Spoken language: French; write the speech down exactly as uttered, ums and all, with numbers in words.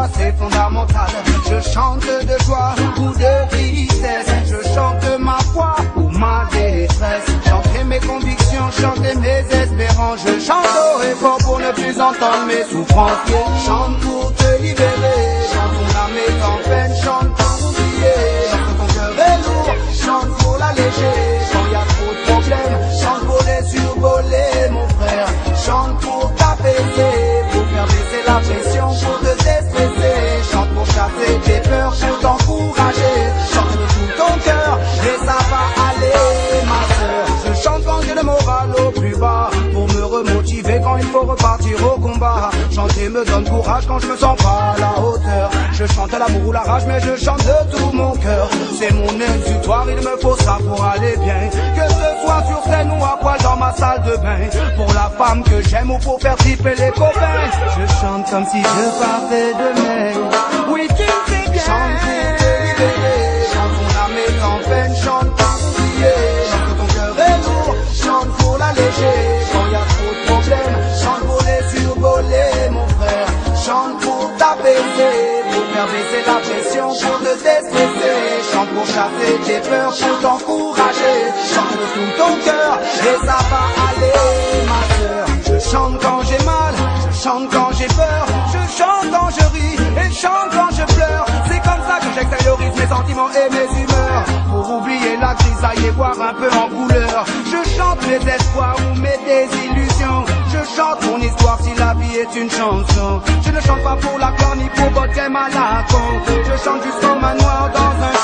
c'est fondamental. Je chante de joie ou de tristesse, je chante ma foi ou ma détresse. Chanter mes convictions, chanter mes espérances. Je chante haut et fort pour ne plus entendre mes souffrances. Chante pour te libérer, chante ton âme est en peine, chante pour oublier. Chante ton cœur est lourd, chante pour l'alléger. Quand y a trop de problèmes, chante pour les survoler, mon frère. Chante pour t'apaiser, pour faire baisser la pression, pour te déstresser. Chante pour chasser tes peurs, pour t'encourager. Chante de tout ton cœur, et ça va aller, ma sœur. Je chante quand j'ai le moral au plus bas, pour me remotiver quand il faut repartir au combat. Chanter me donne courage quand je me sens pas à la hauteur. Je chante à l'amour ou la rage, mais je chante de tout mon cœur. C'est mon exutoire, il me faut ça pour aller bien. Que ce soit sur scène ou à poil dans ma salle de bain. Pour la femme que j'aime ou pour faire triper les copains. Je chante comme si je partais demain. Oui, tu me fais bien. Chante pour te libérer, chante ton âme est en peine, chante pour oublier. Chante que ton cœur est lourd, chante pour l'alléger. Quand y a trop de problèmes, chante pour les survoler, mon frère. Chante pour t'apaiser, pour faire baisser la pression, pour te déstresser. Chante pour chasser tes peurs, pour t'encourager. Chante de tout ton cœur, et ça va aller, ma sœur. Je chante quand j'ai mal, je chante quand j'ai peur. Je chante quand je ris, et je chante quand je pleure. C'est comme ça que j'extériorise mes sentiments et mes humeurs. Pour oublier la grisaille et voir un peu en couleur. Je chante mes espoirs ou mes désillusions. Je chante mon histoire si la vie est une chanson. Je ne chante pas pour la gloire ni pour votre game à la con. Je chante juste comme un noir dans un